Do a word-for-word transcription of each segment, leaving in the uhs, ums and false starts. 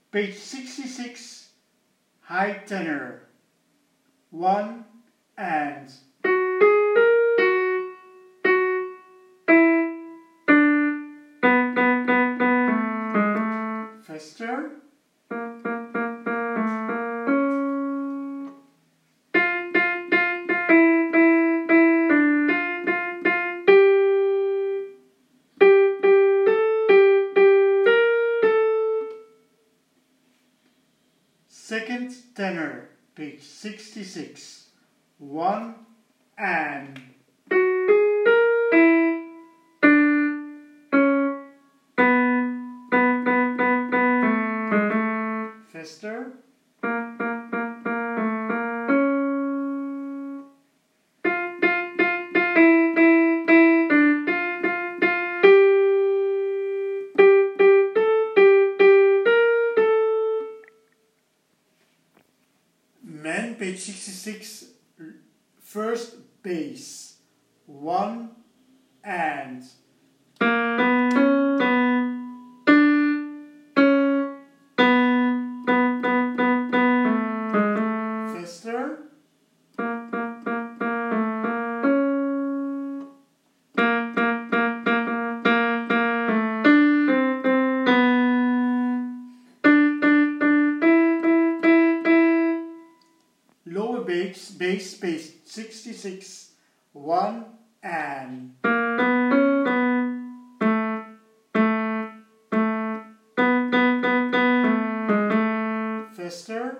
Page sixty-six, high tenor. One and. Faster. Second tenor, page sixty-six. One and. Faster. Men, page sixty-six, first bass. One and. Faster. Lower bass, bass, page sixty-six. One and. Faster.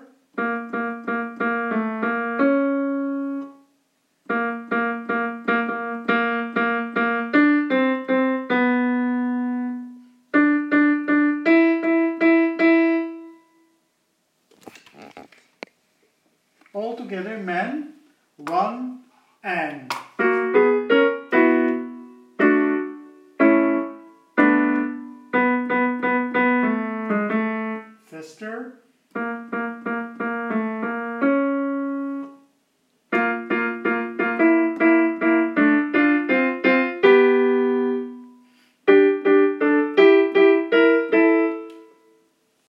All together, men. One and. Faster.